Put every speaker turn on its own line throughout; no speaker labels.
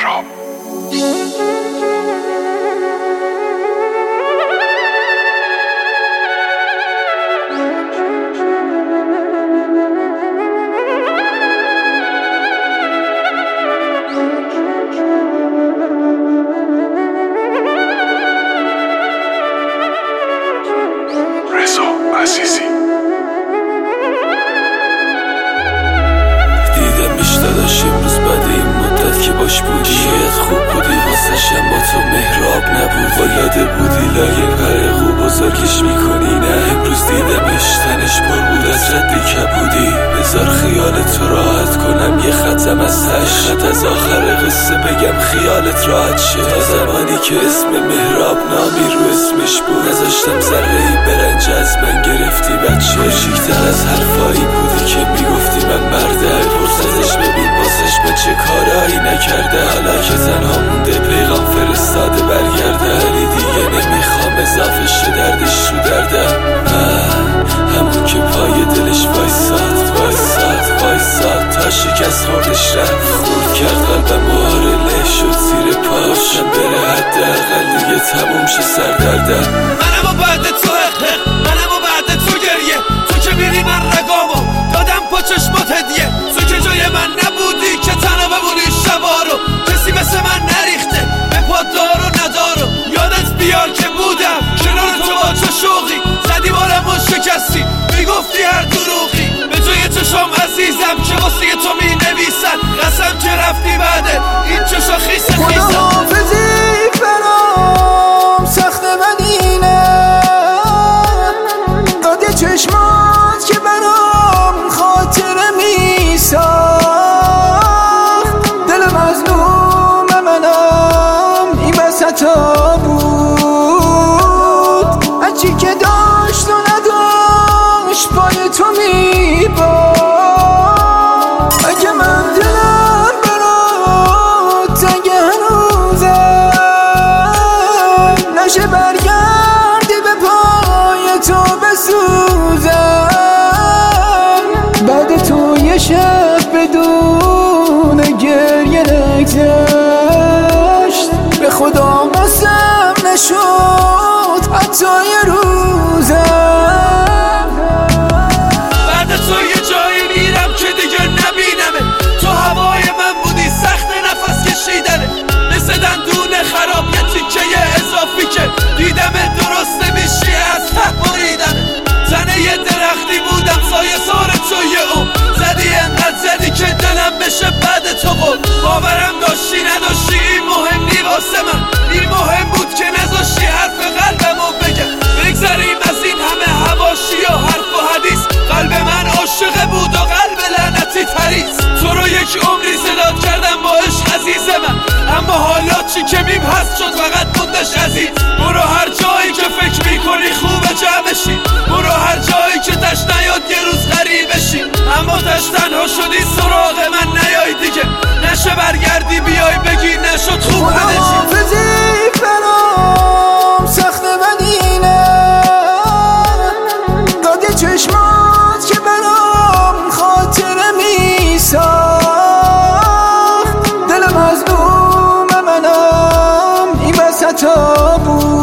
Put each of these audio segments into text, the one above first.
مهراب.
امروز بعد این مدت که باش بودی شاید خوب بودی واسه اما تو مهراب نبود با یاده بودی لایه پر خوب بزرگش میکنی نه امروز دیدمش تنش پر بود از ردی کبودی بذار خیال تو راحت کنم یه ختم از تش خط از آخر قصه بگم خیالت راحت شه تا زمانی که اسم مهراب نامی رو اسمش بود نذاشتم ذره‌ای برنج از من گرفتی بچه کوچیک‌تر از حرفایی بودی که میگفتی من مرده پرس ازش ببین واسش به چه کارایی نکرده حالا که تنها مونده پیغام فرستاده برگرده علی دیگه نمیخوام اضافه شه دردش رو دردم همون که پای دلش وایساد تا شکست خوردش رفت خورد کرد قلبم آره له شد زیر پاشم بره حداقل دیگه تموم شه سردردم
منم و بعد تو حق منم و بعد تو گریه تو که میری من رگامو دادم پا چشمات هدیه تو که جای من نبودی که تنها بمونی شبا رو کسی مثل من نریخته به پاددار و ندارو یادت بیار که بودم کنار تو با چه شوقی زدی بارم و شکستی میگفتی هر دروغی به جای چشام عزیزم که واسه تو می نویسن قسم که رفتی بعده این چشا خیسه
خداحافظی برام سخت مدینه داده چشمات که برام خاطره میساخت دل مظلوم منم این بسطا بود هرچی که داشت و نداشت پای تو میباد اگه من دلم برات تنگ هنوزم نشه برگردی به پای تو بسوزم بعد تو یه شب بدون گریه نگذشت به خدا قسم نشد حتی یه روزم
بعد تو یه جایی میرم که دیگه نبینمه تو هوای من بودی سخت نفس کشیدنه مثل دندون خراب یه تیکه اضافی که دیدمه درست نمیشی از ته بریدنه تنه یه درختی بودم سایه سار توی اون زدی انقدر زدی که دلم بشه بعد تو قول باورم داشتی نداشتی این مهم نی واسه من این مهم بود که نذاشتی حرف قلبمو بگم بگذاریم از این همه حواشی و حرف و حدیث قلب من عاشق بود و قلب لعنتی تریز تو رو یک عمری زداد کردم با عشق عزیز من اما حالا چی که میم هست شد فقط موندش عزیز برو هر جایی که فکر میکنی خوبه جمعشی برو هر جایی که تشت نیاد یه روز غریبشی اما تشت تنها شدی سراغ من نیای دیگه نشه برگردی بیای بگی نشد خوب همه چی
خداحافظی برام سخت مدینه داده چشمات که برام خاطره میساخت دل مظلوم منم این بسطا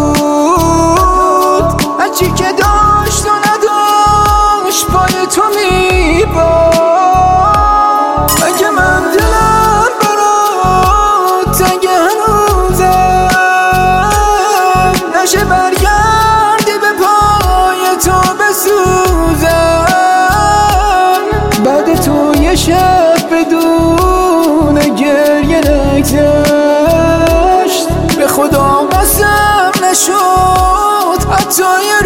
بود هرچی که داشت و نداشت پای تو میباد اگه من دلم برات تنگ هنوزم نشه برگردی به پای تو بسوزم بعد تو یه شب بدون گریه نگذشت به خدا قسم نشد حتی